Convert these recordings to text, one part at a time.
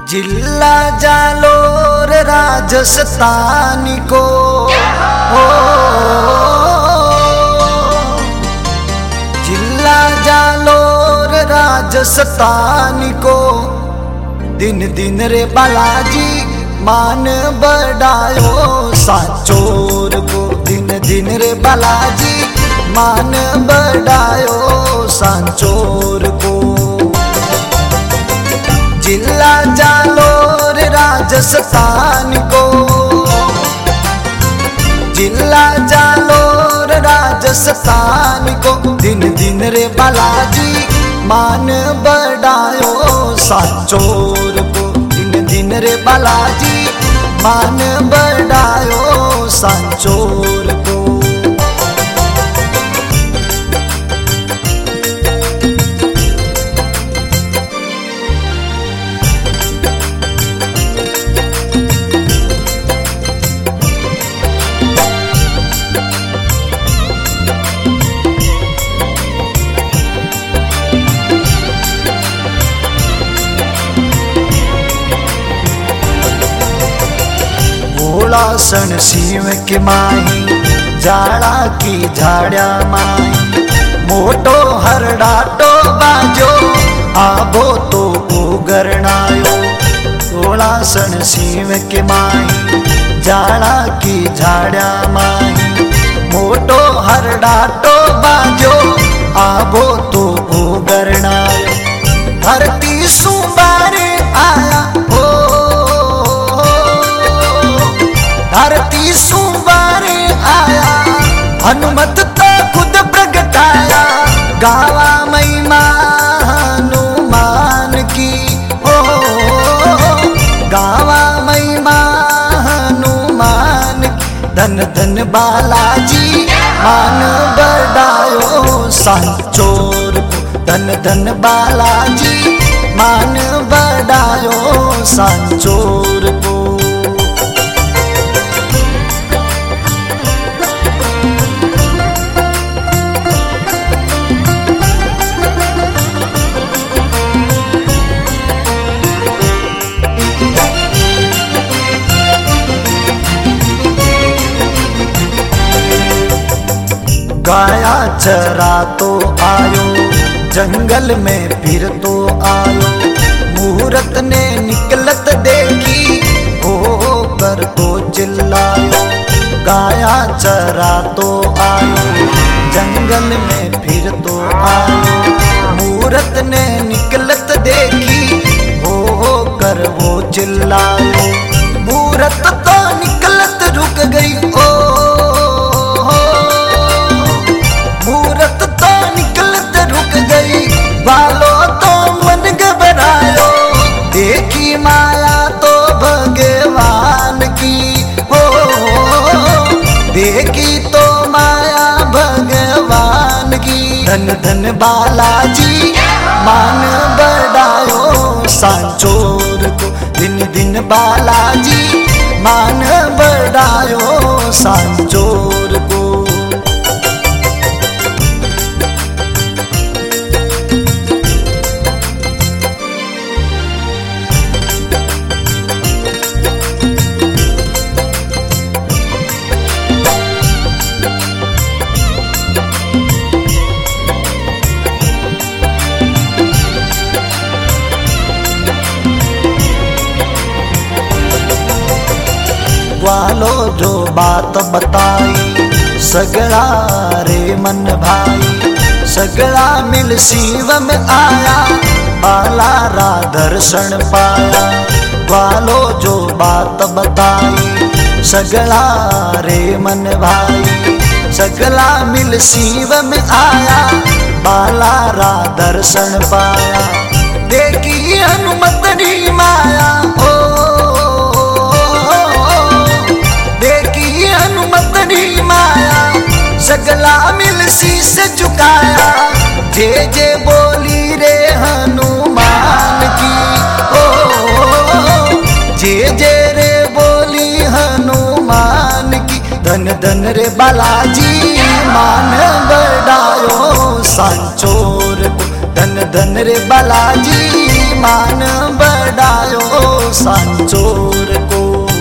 जिला जालोर राजस्थान को जिला जालोर राजस्थान को दिन दिन रे बालाजी मान बढ़ायो सांचोर को दिन दिन रे बालाजी मान बढ़ायो सांचोर को। जिला जालोर राजस्थान को जिला जालोर राजस्थान को दिन दिन रे बालाजी मान बढ़ायो सांचोर को दिन दिन रे बालाजी मान बढ़ायो सांचोर को। सन शिव की माई जाड़ा की झाड़िया माई मोटो हरडाटो बाजो आबो तो उगरनायो। थोड़ा सन शिव की माई जाड़ा की झाड़िया माई मोटो हरडाटो बाजो आबो तो उगरनायो। धरती सुबारे आया हो धरती सुबारे आया हनुमत तो खुद प्रगटाया गावा महिमा हनुमान की हो गावा महिमा हनुमान की। धन धन बालाजी मान बढ़ायो सांचोर को धन धन बालाजी मान बढ़ायो सांचोर को। गाया चरा तो आयो जंगल में फिर तो आयो मुहूर्त ने निकलत देखी हो कर तो चिल्लायो। गाया चरा तो आयो जंगल में फिर तो आयो मुहूर्त ने निकलत देखी हो कर वो चिल्लायो। मुहूर्त तो निकलत रुक गई ओ मुहूर्त तो निकलत रुक गई बालो तो मन घबरायो। देखी माया तो भगवान की हो देखी तो माया भगवान की। धन धन बालाजी मान बढ़ायो सांचोर को दिन दिन बालाजी मान बढ़ायो सांचोर को। वालो जो बात बताई सगड़ा रे मन भाई सगड़ा मिल शिव में आया बाला रा दर्शन पाया। वालो जो बात बताई सगड़ा रे मन भाई सगड़ा मिल शिव में आया बाला रा दर्शन पाया। देखी हनुमत नी माया ओ हनुमत नी माया सगला मिल शीश झुकाया। जे जे बोली रे हनुमान की ओ जे जे रे बोली हनुमान की। धन धन रे बालाजी मान बढ़ायो सांचोर को धन दिन धन रे बालाजी मान बढ़ायो सांचोर को।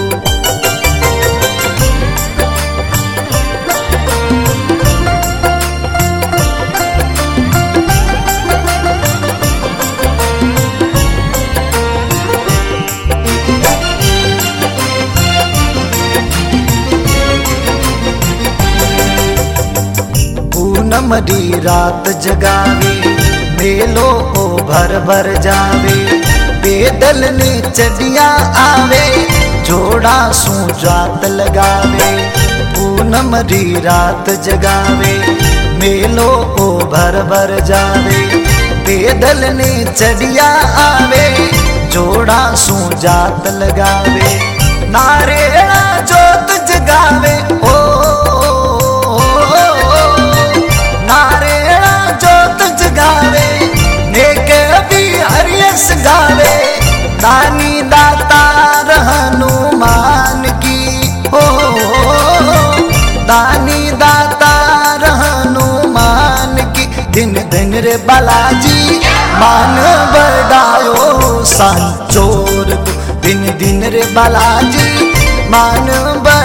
पूनमरी रात जगावे मेलो ओ भर भर जावे, पैदल ने चढ़िया आवे जोड़ा सू जात लगावे। पूनमरी रात जगावे मेलो ओ भर भर जावे, पैदल ने चढ़िया आवे जोड़ा सू जात लगावे। नारेणा जोत जगावे ओ नारेणा जोत जगावे, नेक भी हरियस गावे। दानी दातार हनुमान की हो, दानी दातार हनुमान की। दिन दिन रे बालाजी मान बढ़ायो सांचोर को, दिन दिन रे बालाजी मान बढ़ायो